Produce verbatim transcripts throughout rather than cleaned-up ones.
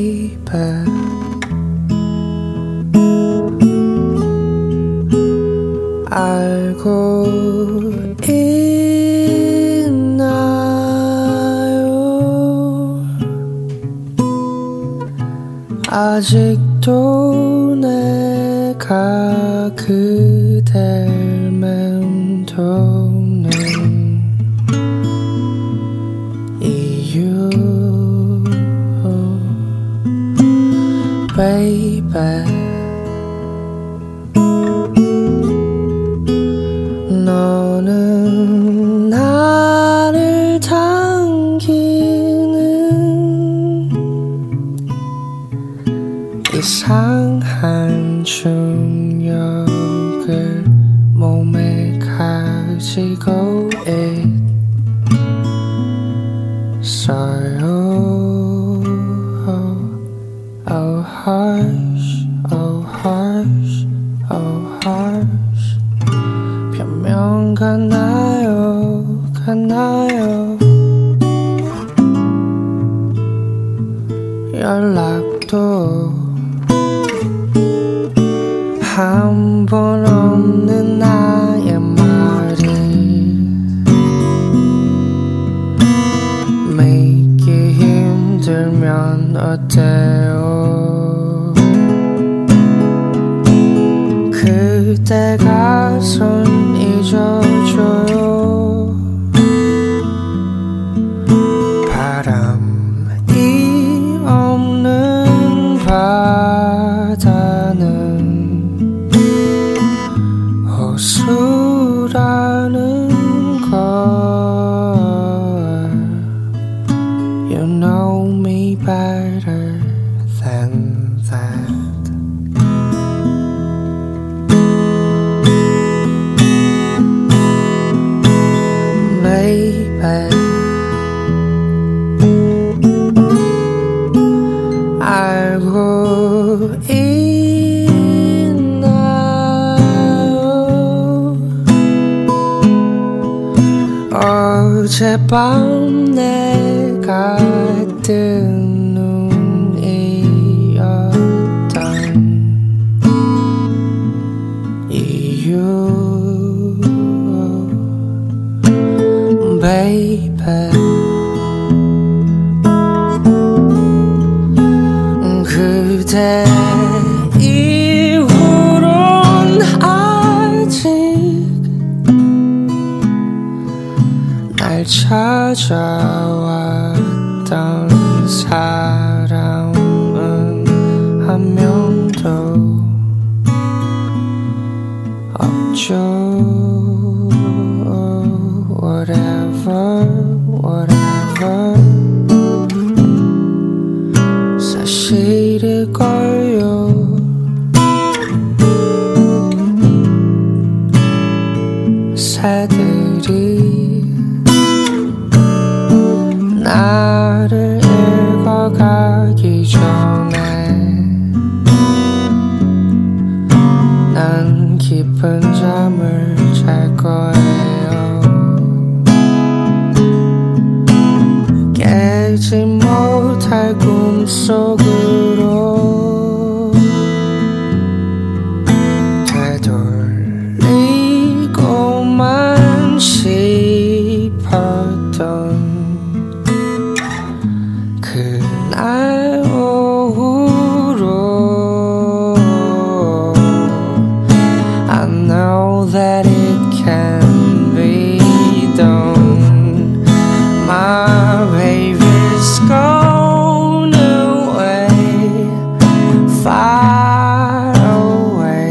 baby. 알고 있나요? 아직도 내가 그댈 맴도는 이유 baby. 너는 나를 당기는 이상한 중력을 몸에 가지고 있어요. Oh hush, oh hush, oh hush. 변명 가나요, 가나요. 연락도 한 번 없는 나의 말이 믿기 힘들면 어때요? 그대가 손 잊어줘요. 바람이 없는 바다는 호수라는 걸. You know me better than that. 알고 있나요? 어젯밤 내가 뜬 눈이었던 이유 baby. 그대 이후론 아직 날 찾아왔던 사람은 한 명도 없죠. Whatever, whatever. 사실일걸요. 새들이 나를 읽어가기 전에 난 깊은 잠을 잘 거예요. 깨지 못할 꿈속으로 되돌리고만 싶었던 그날 오후로 I know that it can be done. My baby's gone away, far away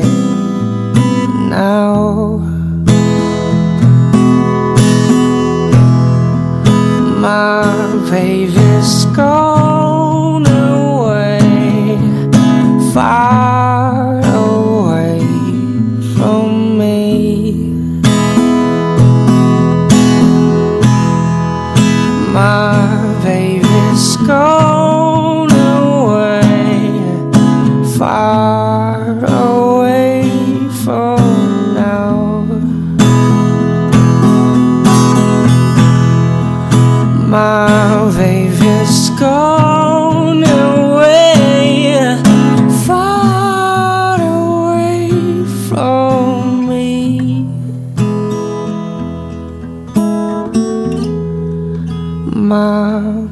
now. My baby's gone away, far away from me. My baby's gone away, far away from now. My baby's gone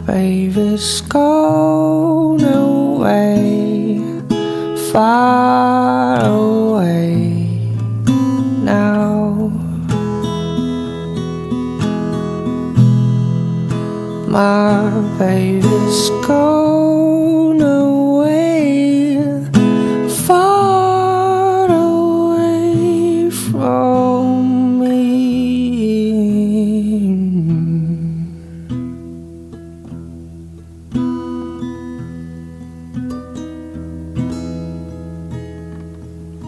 baby's gone away, far away now. My baby's gone away, far away from